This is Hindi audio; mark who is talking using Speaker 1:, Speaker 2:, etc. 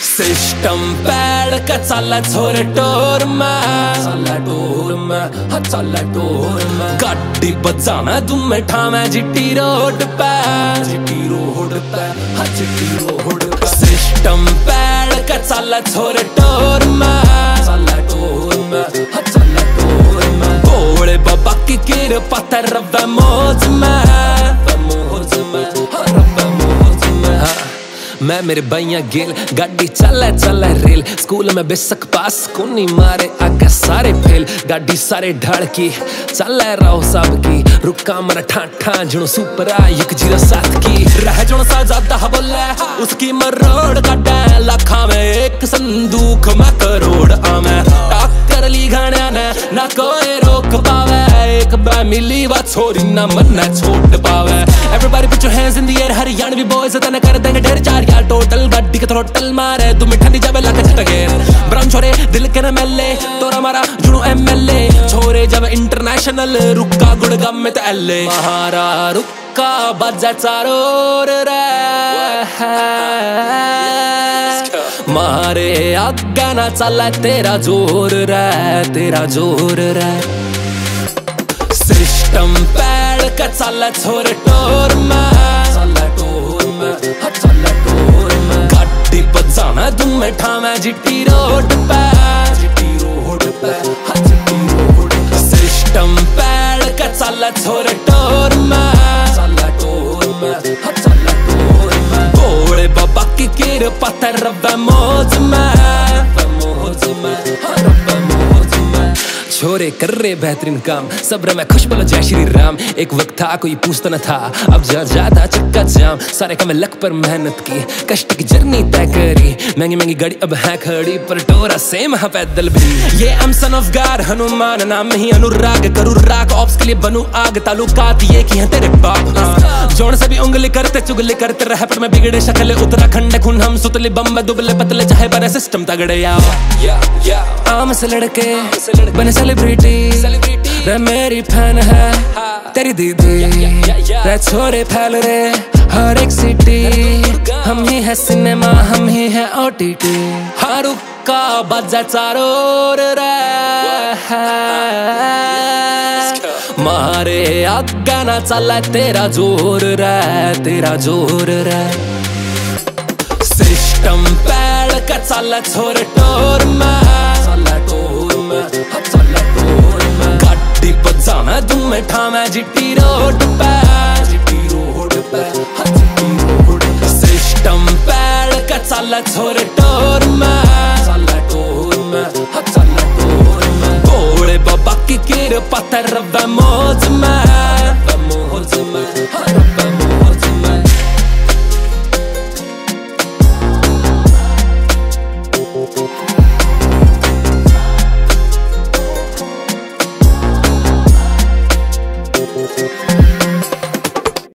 Speaker 1: सिस्टम पैड का चालला छोरे टोर में, चालला टोर में, चालला टोर में। गाड़ी बजाना तुम्हें ठामे जिट्टी रोड पे, जिट्टी रोड पे, जिट्टी रोड पे। सिस्टम पैड का चालला छोरे टोर में, चालला टोर में, चालला टोर में। भोले बाबा की कृपा रब्बे मौज में, मौज में, रब्बे मौज में। मैं मेरे भैया गिल गाड़ी चला रेल। स्कूल में बेशक पास कुनी मारे आगे सारे फेल। गाड़ी सारे ढाल की चला रहो सबकी, रुका मरा ठाठा जुनो सुपरा 107 की। रह जुनो सा ज्यादा बोले उसकी मरोड़ काटा, लाखा में एक संदूक में करोड़ आमे। टक्कर ली गाने ने ना कोई रोक पावे, एक बार मिली बात छोरी ना मन ना छोड़ पावे। Everybody put your hands in the air, Haryanvi boys तना कर देंगे ढेर चार यार टोटल। गाड़ी के थ्रोटल मारे तू मिठा दी जावे लग झटके। ब्राउन छोरे दिल के न मेले तोरा मारा जुनू MLA। छोरे जब इंटरनेशनल रुका गुड़गाम में तो LA। महारा रुका बजा चारोर रे, मारे आगे ना चला तेरा जोर रे, तेरा जोर रे। सिस्टम पैड का चला छोरे टोर में, चला टोर में, चला टोर में। गाड़ी बजाना तुम्हें ठामे जिट्टी रोड पे, जिट्टी रोड पे, जिट्टी रोड पे। सिस्टम पैड का चला छोरे टोर में, चला टोर में, चला टोर में। भोले बाबा की कृपा रब्बे मौज में, मौज में, रब्बे मौज में। छोरे कर रहे बेहतरीन काम, सब्र में खुश बोलो जय श्री राम। एक वक्त था कोई पूछता न था, अब ज्यादा चक्का जाम। सारे काम लक पर मेहनत की, कष्ट की जर्नी तय करी। महंगी महंगी गाड़ी अब है खड़ी, पर टोरा सेम है पैदल भी। ये I'm son of God Hanuman, नाम ही अनुराग। करूँ राग ऑप्स के लिए बनूं आग, तालुकात ये की है तेरे बाप। जोड़ सभी उंगली करते चुगली करते रह, पर मैं बिगड़े शक्ल उत्तराखंड खून। हम सुतले बम में दुबले पतले चाहे बने सिस्टम तगड़े। आम से लड़के बने सेलिब्रिटी, रे मेरी फैन है तेरी दीदी। रे छोरे फैल रे हर एक सिटी, हम ही है सिनेमा हम ही है OTT। हर रुका बजा चारोर रे, मारे आगे ना चला तेरा जोर रे, तेरा जोर रे। सिस्टम पैड का चला छोरे टोर में, चला टोर में, चला टोर में। गाड़ी बजाना तुम्हें ठामे जिट्टी रोड पे, जिट्टी रोड पे, जिट्टी रोड पे। सिस्टम पैड का चला छोरे टोर में, चला टोर में, चला टोर में। भोले बाबा की कृपा रब्बे मौज में, मौज में, रब्बे